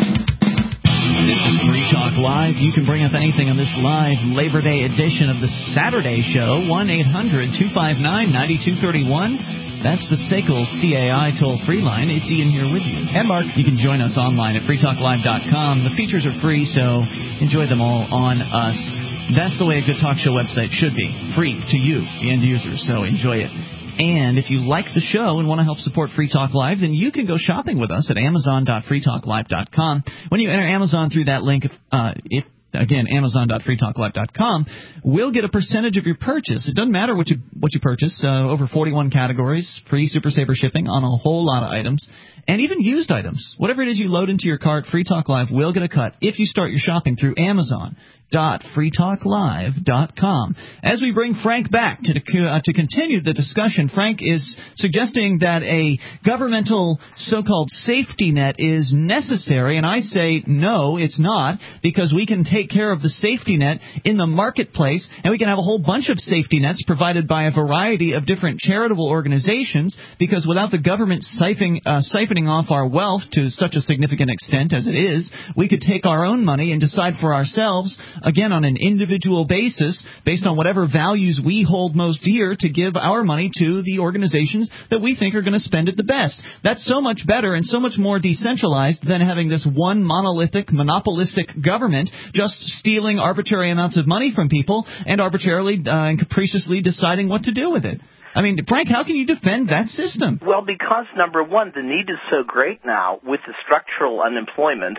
This is Free Talk Live. You can bring up anything on this live Labor Day edition of the Saturday show. one eight hundred, two five nine, nine two three one. That's the S A C L C A I toll-free line. It's Ian here with you. And Mark. You can join us online at free talk live dot com. The features are free, so enjoy them all on us. That's the way a good talk show website should be. Free to you, the end user, so enjoy it. And if you like the show and want to help support Free Talk Live, then you can go shopping with us at amazon dot free talk live dot com. When you enter Amazon through that link, uh, if Again, amazon dot free talk live dot com. We'll get a percentage of your purchase. It doesn't matter what you what you purchase. Uh, over forty-one categories, free Super Saver shipping on a whole lot of items, and even used items. Whatever it is you load into your cart, Free Talk Live will get a cut if you start your shopping through amazon dot free talk live dot com. As we bring Frank back to uh, to continue the discussion, Frank is suggesting that a governmental so-called safety net is necessary, and I say no, it's not, because we can take care of the safety net in the marketplace, and we can have a whole bunch of safety nets provided by a variety of different charitable organizations, because without the government siphoning, uh, siphoning off our wealth to such a significant extent as it is, we could take our own money and decide for ourselves, again on an individual basis, based on whatever values we hold most dear, to give our money to the organizations that we think are going to spend it the best. That's so much better and so much more decentralized than having this one monolithic, monopolistic government just stealing arbitrary amounts of money from people and arbitrarily uh, and capriciously deciding what to do with it. I mean, Frank, how can you defend that system? Well, because, number one, the need is so great now with the structural unemployment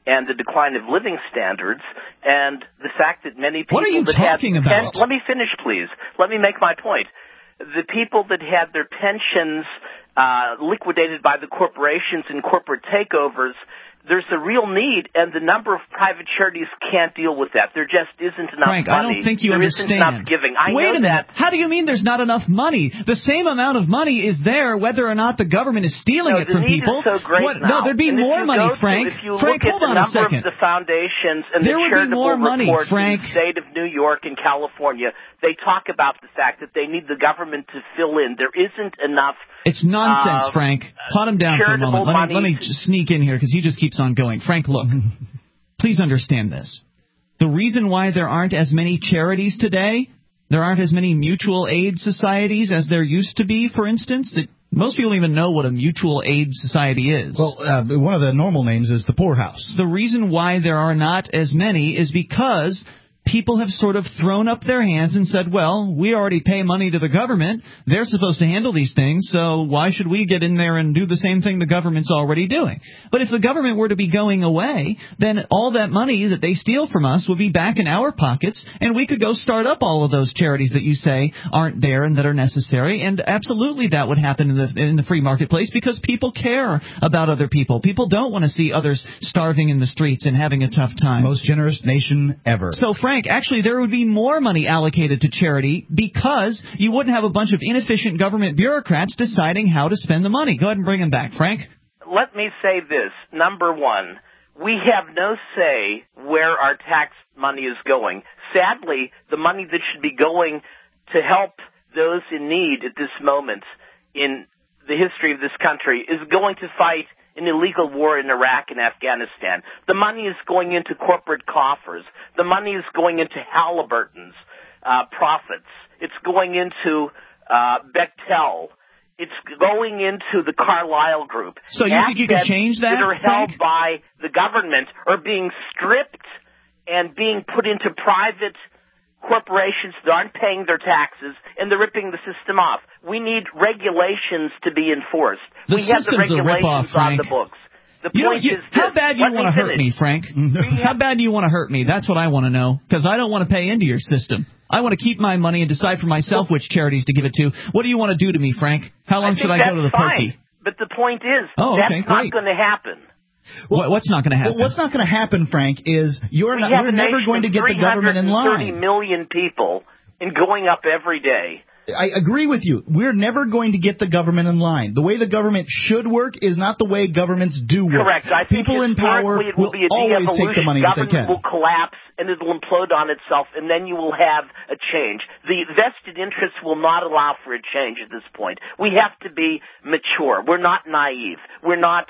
and the decline of living standards, and the fact that many people What are you that talking had about? pen- let me finish, please. Let me make my point. The people that had their pensions uh, liquidated by the corporations in corporate takeovers, there's a real need, and the number of private charities can't deal with that. There just isn't enough Frank, money. I don't think you there understand. isn't enough giving. I Wait know a minute. that. How do you mean there's not enough money? The same amount of money is there whether or not the government is stealing No, it the from need people. is so great What? now. No, there'd be And if more you money, go to- Frank. If you Frank, look hold at on the a number second. of the foundations and There the would be charitable more money, reports Frank. in the state of New York and California, they talk about the fact that they need the government to fill in. There isn't enough. It's nonsense, uh, Frank. Pot him down for a charitable moment. Let me, money let me just sneak in here because he just keeps on going. Frank, look, please understand this. The reason why there aren't as many charities today, there aren't as many mutual aid societies as there used to be, for instance, that most people don't even know what a mutual aid society is. Well, uh, one of the normal names is the poorhouse. The reason why there are not as many is because people have sort of thrown up their hands and said, well, we already pay money to the government. They're supposed to handle these things, so why should we get in there and do the same thing the government's already doing? But if the government were to be going away, then all that money that they steal from us would be back in our pockets, and we could go start up all of those charities that you say aren't there and that are necessary. And absolutely that would happen in the, in the free marketplace because people care about other people. People don't want to see others starving in the streets and having a tough time. Most generous nation ever. So, Frank, actually, there would be more money allocated to charity because you wouldn't have a bunch of inefficient government bureaucrats deciding how to spend the money. Go ahead and bring him back, Frank. Let me say this. Number one, we have no say where our tax money is going. Sadly, the money that should be going to help those in need at this moment in the history of this country is going to fight an illegal war in Iraq and Afghanistan. The money is going into corporate coffers. The money is going into Halliburton's uh, profits. It's going into uh, Bechtel. It's going into the Carlyle Group. So you think you can change that, that are held Frank? by the government are being stripped and being put into private corporations that aren't paying their taxes, and they're ripping the system off. We need regulations to be enforced. The we have the system's a regulations rip-off, on the Frank. books. The You know, point you, is how this. bad do you Let want to hurt finish. me, Frank? How bad do you want to hurt me? That's what I want to know, because I don't want to pay into your system. I want to keep my money and decide for myself which charities to give it to. What do you want to do to me, Frank? How long I should think I go to the that's fine. pokey? But the point is, Oh, that's okay, not great. going to happen. Well, what's not going to happen? Well, what's not going to happen, Frank, is you're we not, have we're a never nation going to of get the government in three hundred thirty line. million people and going up every day. I agree with you. We're never going to get the government in line. The way the government should work is not the way governments do work. Correct. I think People in power historically it will, will be a always take the de-evolution. money that they Government can. will collapse and it will implode on itself, and then you will have a change. The vested interests will not allow for a change at this point. We have to be mature. We're not naive. We're not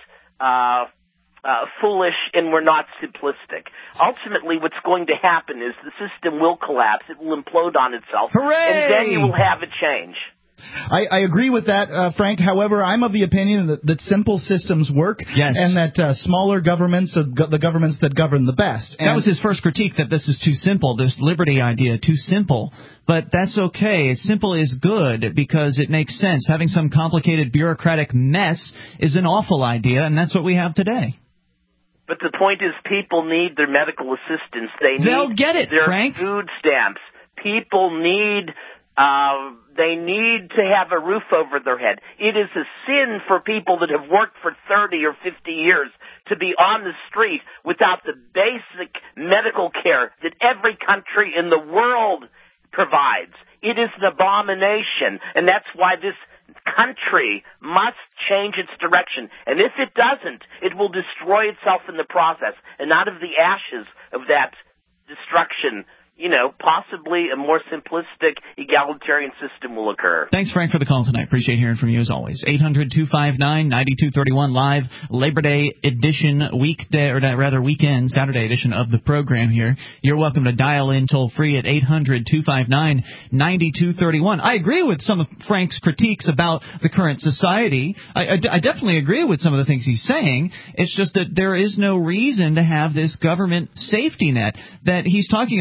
uh Uh, foolish, and we're not simplistic. Ultimately, what's going to happen is the system will collapse. It will implode on itself. Hooray! And then you will have a change. I, I agree with that, uh, Frank. However, I'm of the opinion that, that simple systems work, Yes. and that uh, smaller governments are go- the governments that govern the best. That was his first critique, that this is too simple, this liberty idea, too simple. But that's okay. Simple is good because it makes sense. Having some complicated bureaucratic mess is an awful idea, and that's what we have today. But the point is, people need their medical assistance. They need They'll get it, their Frank. food stamps. People need, uh, they need to have a roof over their head. It is a sin for people that have worked for thirty or fifty years to be on the street without the basic medical care that every country in the world provides. It is an abomination, and that's why this country must change its direction. And if it doesn't, it will destroy itself in the process. And out of the ashes of that destruction, you know, possibly a more simplistic, egalitarian system will occur. Thanks, Frank, for the call tonight. Appreciate hearing from you as always. eight hundred two five nine nine two three one live Labor Day edition weekday, or rather weekend, Saturday edition of the program here. You're welcome to dial in toll free at eight hundred two five nine nine two three one. I agree with some of Frank's critiques about the current society. I, I, I definitely agree with some of the things he's saying. It's just that there is no reason to have this government safety net. That he's talking about how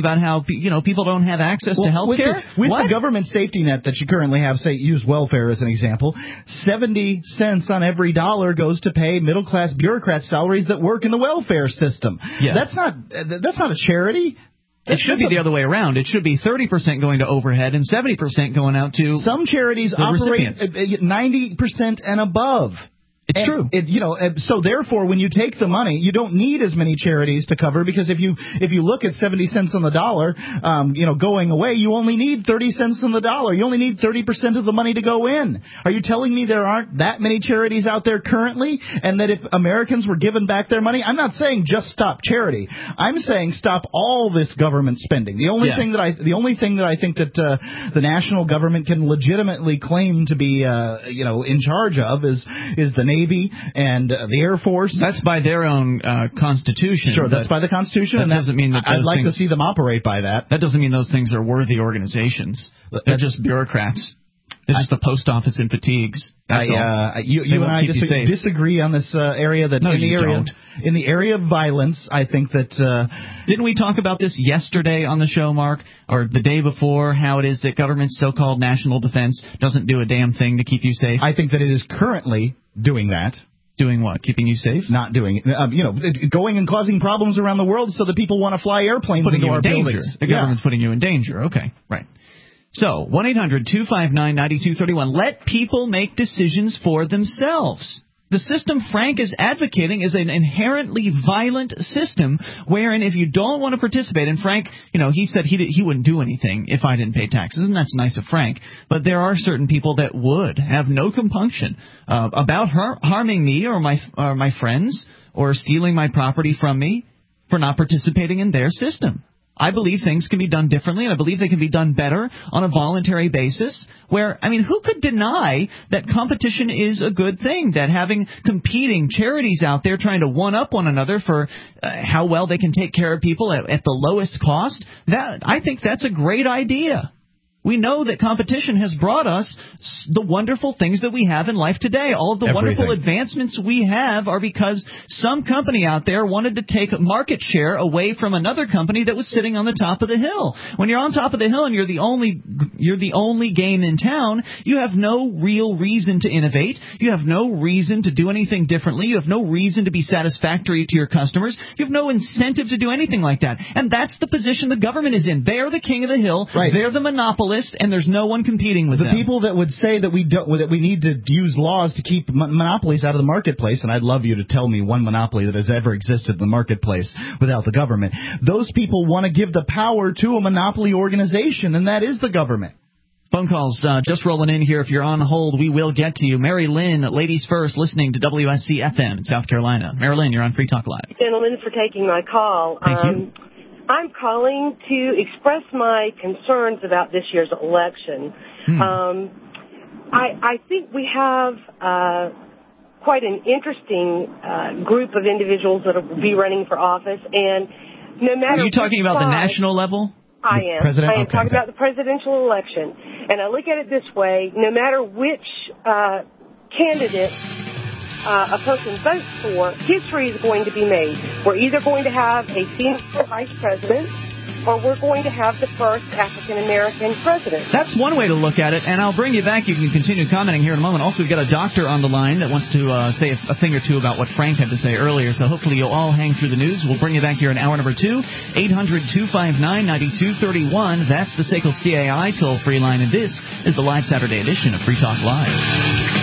you know, people don't have access well, to health care? With, the, with the government safety net that you currently have, say, use welfare as an example, seventy cents on every dollar goes to pay middle-class bureaucrats' salaries that work in the welfare system. Yeah. That's not that's not a charity. It should be the other way around. It should be thirty percent going to overhead and seventy percent going out to some charities operate ninety percent and above. It's and true. It, you know, so therefore, when you take the money, you don't need as many charities to cover, because if you if you look at seventy cents on the dollar, um, you know, going away, you only need thirty cents on the dollar. You only need thirty percent of the money to go in. Are you telling me there aren't that many charities out there currently, and that if Americans were given back their money, I'm not saying just stop charity. I'm saying stop all this government spending. The only yeah. thing that I the only thing that I think that uh, the national government can legitimately claim to be, uh, you know, in charge of is is the Navy and uh, the Air Force. That's by their own uh, Constitution. Sure, that's by the Constitution. That and doesn't mean that I'd like things, to see them operate by that. That doesn't mean those things are worthy organizations. They're just bureaucrats. They're just the post office in fatigues. That's I, all. Uh, you you and I dis- disagree on this uh, area. That no, in the you area don't. in the area of violence, I think that uh, didn't we talk about this yesterday on the show, Mark, or the day before? How it is that government's so-called national defense doesn't do a damn thing to keep you safe. I think that it is currently doing that. Doing what? Keeping you safe? Not doing it. Um, you know, going and causing problems around the world so that people want to fly airplanes putting into you our in danger. buildings. The yeah. government's putting you in danger. Okay, right. So, one eight hundred two five nine nine two three one. Let people make decisions for themselves. The system Frank is advocating is an inherently violent system wherein if you don't want to participate, and Frank, you know, he said he did, he wouldn't do anything if I didn't pay taxes, and that's nice of Frank, but there are certain people that would have no compunction uh, about har- harming me or my or my friends or stealing my property from me for not participating in their system. I believe things can be done differently, and I believe they can be done better on a voluntary basis where, I mean, who could deny that competition is a good thing, that having competing charities out there trying to one-up one another for uh, how well they can take care of people at, at the lowest cost, that I think that's a great idea. We know that competition has brought us the wonderful things that we have in life today. All of the Everything. wonderful advancements we have are because some company out there wanted to take market share away from another company that was sitting on the top of the hill. When you're on top of the hill and you're the only you're the only game in town, you have no real reason to innovate. You have no reason to do anything differently. You have no reason to be satisfactory to your customers. You have no incentive to do anything like that. And that's the position the government is in. They're the king of the hill. Right. They're the monopolist. And there's no one competing with the them. people that would say that we don't, that we need to use laws to keep mon- monopolies out of the marketplace, and I'd love you to tell me one monopoly that has ever existed in the marketplace without the government. Those people want to give the power to a monopoly organization, and that is the government. Phone calls uh, just rolling in here. If you're on hold, we will get to you. Mary Lynn, ladies first, listening to W S C F M in South Carolina. Mary Lynn, you're on Free Talk Live. Gentlemen, for taking my call. Thank um, you. I'm calling to express my concerns about this year's election. Hmm. Um, I, I think we have uh, quite an interesting uh, group of individuals that will be running for office, and no matter. Are you talking about side, the national level? I am. President? I am Okay, talking okay. about the presidential election, and I look at it this way: no matter which uh, candidate Uh, a person votes for, history is going to be made. We're either going to have a female vice president or we're going to have the first African-American president. That's one way to look at it, and I'll bring you back. You can continue commenting here in a moment. Also, we've got a doctor on the line that wants to uh, say a, a thing or two about what Frank had to say earlier, so hopefully you'll all hang through the news. We'll bring you back here in hour number two, eight hundred two five nine nine two three one. That's the S A C L C A I toll-free line, and this is the live Saturday edition of Free Talk Live.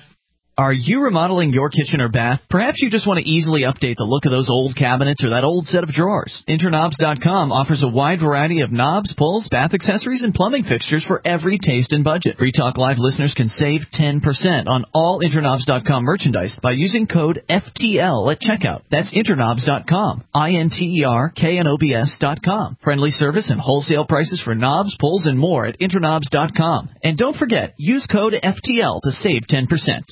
Are you remodeling your kitchen or bath? Perhaps you just want to easily update the look of those old cabinets or that old set of drawers. Interknobs dot com offers a wide variety of knobs, pulls, bath accessories, and plumbing fixtures for every taste and budget. Free Talk Live listeners can save ten percent on all Interknobs dot com merchandise by using code F T L at checkout. That's Interknobs dot com. I N T E R K N O B S dot com. Friendly service and wholesale prices for knobs, pulls, and more at Interknobs dot com. And don't forget, use code F T L to save ten percent.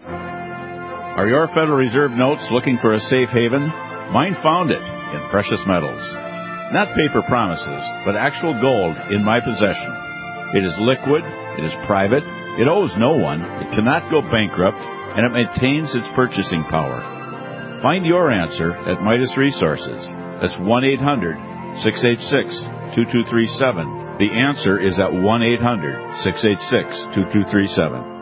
Are your Federal Reserve notes looking for a safe haven? Mine found it in precious metals. Not paper promises, but actual gold in my possession. It is liquid, it is private, it owes no one, it cannot go bankrupt, and it maintains its purchasing power. Find your answer at Midas Resources. That's one eight hundred six eight six two two three seven. The answer is at one eight hundred, six eight six, two two three seven.